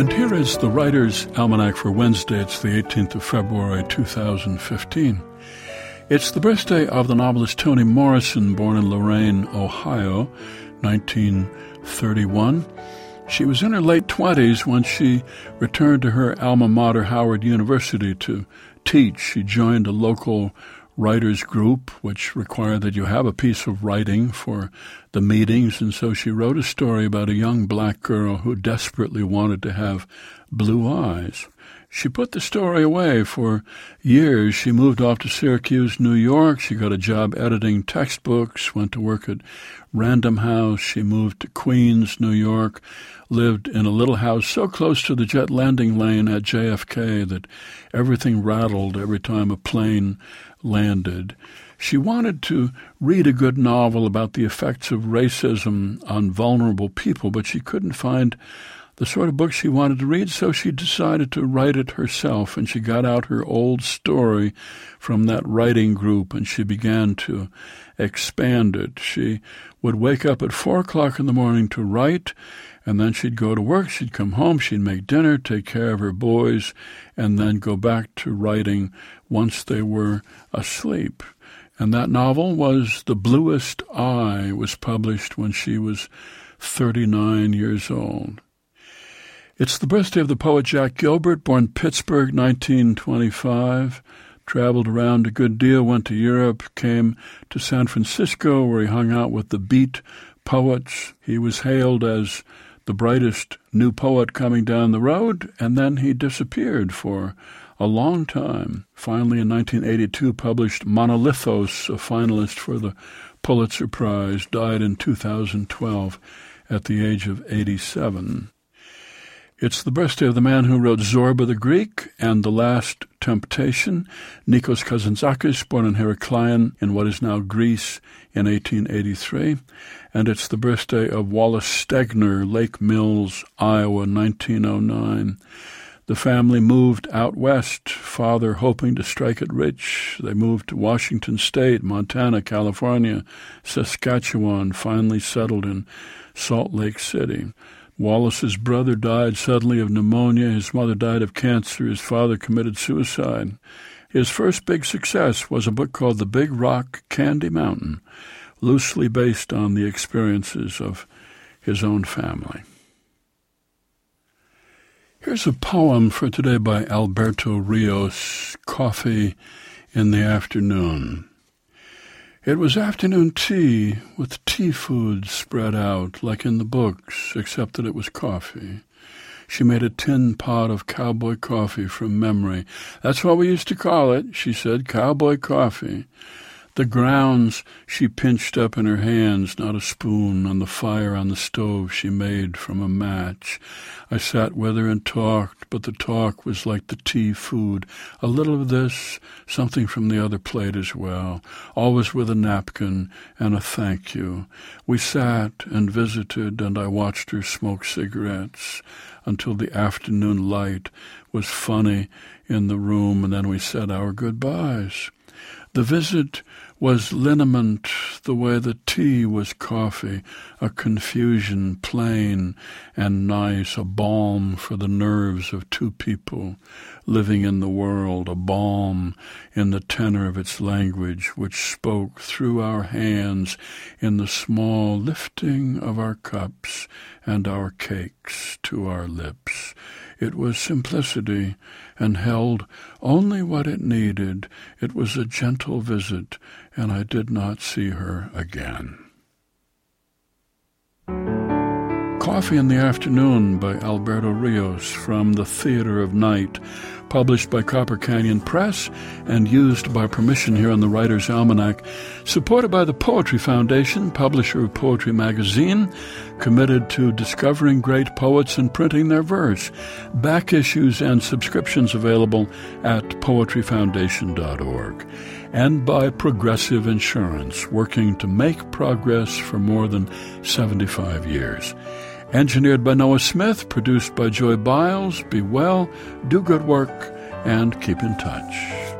And here is the Writer's Almanac for Wednesday. It's the 18th of February, 2015. It's the birthday of the novelist Toni Morrison, born in Lorain, Ohio, 1931. She was in her late 20s when she returned to her alma mater, Howard University, to teach. She joined a local writers group, which required that you have a piece of writing for the meetings, and so she wrote a story about a young black girl who desperately wanted to have blue eyes. She put the story away for years. She moved off to Syracuse, New York. She got a job editing textbooks, went to work at Random House. She moved to Queens, New York, lived in a little house so close to the jet landing lane at JFK that everything rattled every time a plane landed. She wanted to read a good novel about the effects of racism on vulnerable people, but she couldn't find the sort of book she wanted to read, so she decided to write it herself, and she got out her old story from that writing group, and she began to expand it. She would wake up at 4 o'clock in the morning to write, and then she'd go to work, she'd come home, she'd make dinner, take care of her boys, and then go back to writing once they were asleep. And that novel was The Bluest Eye. It was published when she was 39 years old. It's the birthday of the poet Jack Gilbert, born Pittsburgh, 1925, traveled around a good deal, went to Europe, came to San Francisco where he hung out with the Beat poets. He was hailed as the brightest new poet coming down the road, and then he disappeared for a long time. Finally, in 1982, published Monolithos, a finalist for the Pulitzer Prize, died in 2012 at the age of 87. It's the birthday of the man who wrote Zorba the Greek and The Last Temptation, Nikos Kazantzakis, born in Heraklion in what is now Greece in 1883. And it's the birthday of Wallace Stegner, Lake Mills, Iowa, 1909. The family moved out west, father hoping to strike it rich. They moved to Washington State, Montana, California, Saskatchewan, finally settled in Salt Lake City. Wallace's brother died suddenly of pneumonia. His mother died of cancer. His father committed suicide. His first big success was a book called The Big Rock Candy Mountain, loosely based on the experiences of his own family. Here's a poem for today by Alberto Rios, Coffee in the Afternoon. It was afternoon tea with tea food spread out like in the books, except that it was coffee. She made a tin pot of cowboy coffee from memory. That's what we used to call it, she said, cowboy coffee. The grounds she pinched up in her hands, not a spoon, on the fire on the stove she made from a match. I sat with her and talked, but the talk was like the tea food. A little of this, something from the other plate as well, always with a napkin and a thank you. We sat and visited, and I watched her smoke cigarettes until the afternoon light was funny in the room, and then we said our goodbyes. The visit was liniment, the way the tea was coffee, a confusion plain and nice, a balm for the nerves of two people living in the world, a balm in the tenor of its language, which spoke through our hands in the small lifting of our cups and our cakes to our lips. It was simplicity and held only what it needed. It was a gentle visit, and I did not see her again. Coffee in the Afternoon by Alberto Rios from The Theater of Night, published by Copper Canyon Press and used by permission here on the Writer's Almanac, supported by the Poetry Foundation, publisher of Poetry Magazine, committed to discovering great poets and printing their verse. Back issues and subscriptions available at poetryfoundation.org. And by Progressive Insurance, working to make progress for more than 75 years. Engineered by Noah Smith, produced by Joy Biles. Be well, do good work, and keep in touch.